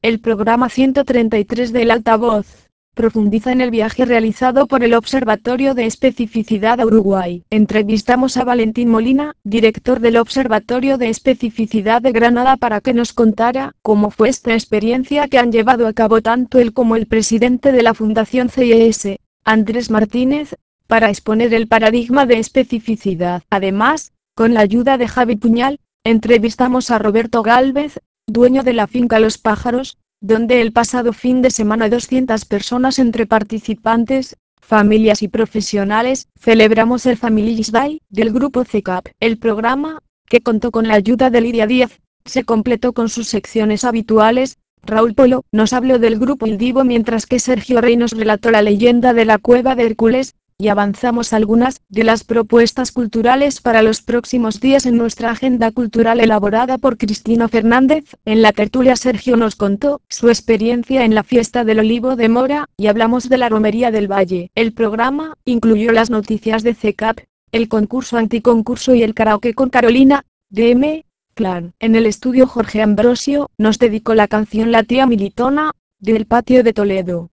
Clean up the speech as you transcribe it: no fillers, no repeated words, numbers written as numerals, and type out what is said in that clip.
El programa 133 del Altavoz profundiza en el viaje realizado por el Observatorio de Especificidad a Uruguay. Entrevistamos a Valentín Molina, director del Observatorio de Especificidad de Granada, para que nos contara cómo fue esta experiencia que han llevado a cabo tanto él como el presidente de la Fundación CIES, Andrés Martínez, para exponer el paradigma de especificidad. Además, con la ayuda de Javi Puñal, entrevistamos a Roberto Gálvez, dueño de la finca Los Pájaros, donde el pasado fin de semana 200 personas entre participantes, familias y profesionales, celebramos el Families Day del grupo CECAP. El programa, que contó con la ayuda de Lidia Díaz, se completó con sus secciones habituales. Raúl Polo nos habló del grupo Il Divo, mientras que Sergio Rey nos relató la leyenda de la Cueva de Hércules, y avanzamos algunas de las propuestas culturales para los próximos días en nuestra agenda cultural elaborada por Cristina Fernández. En la tertulia Sergio nos contó su experiencia en la fiesta del Olivo de Mora, y hablamos de la Romería del Valle. El programa incluyó las noticias de CECAP, el concurso anticoncurso y el karaoke con Carolina, DM, Clan. En el estudio Jorge Ambrosio nos dedicó la canción La Tía Militona, del Patio de Toledo.